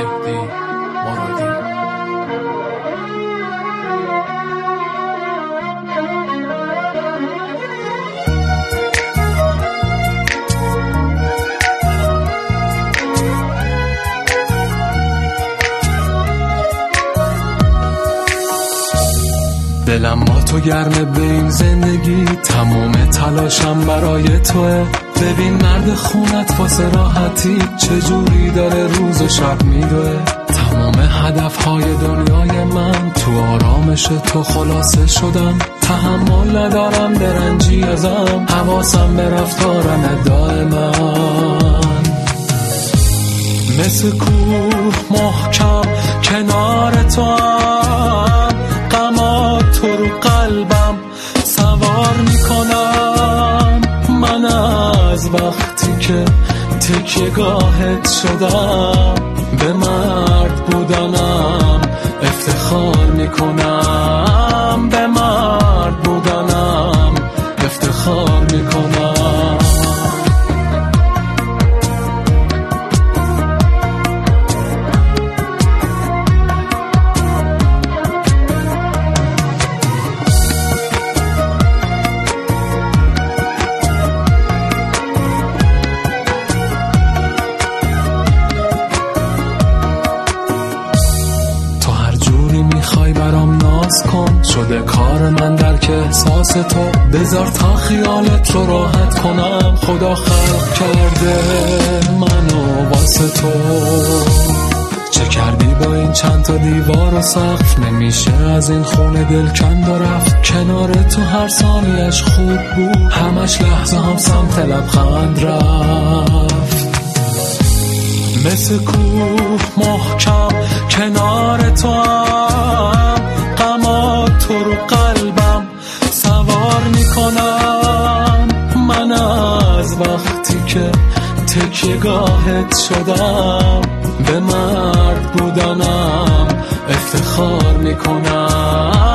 مهدی مرادی. دلم با تو گرمه به این زندگی، تمام تلاشم برای توه. ببین مرد خونت واسه راحتی چجوری داره روز و شب میدوه. تمام هدفهای دنیای من تو آرامش تو خلاصه شدن. تحمل ندارم برنجی ازم، حواسم به رفتارم دائما. مثل کوه محکم کنار تو هم، غمات تو رو قلبم سوار میکنم. من از وقتی که تکیه‌گاهت شدم، به مرد بودنم افتخار میکنم. به مرد بودنم افتخار میکنم. میخوای برام ناز کن، شده کار من درک احساس تو. بذار تا خیالت رو راحت کنم، خدا خلق کرده منو واسه تو. چه کردی با این چند تا دیوار و سقف؟ نمیشه از این خونه دل کند و رفت. کنار تو هر ثانیش خوب بود، همش لحظه هم سمت لبخند رفت. مثل کوه محکم کنار تو هم، غمات تو رو قلبم سوار میکنم. من از وقتی که تکیه‌گاهت شدم، به مرد بودنم افتخار میکنم.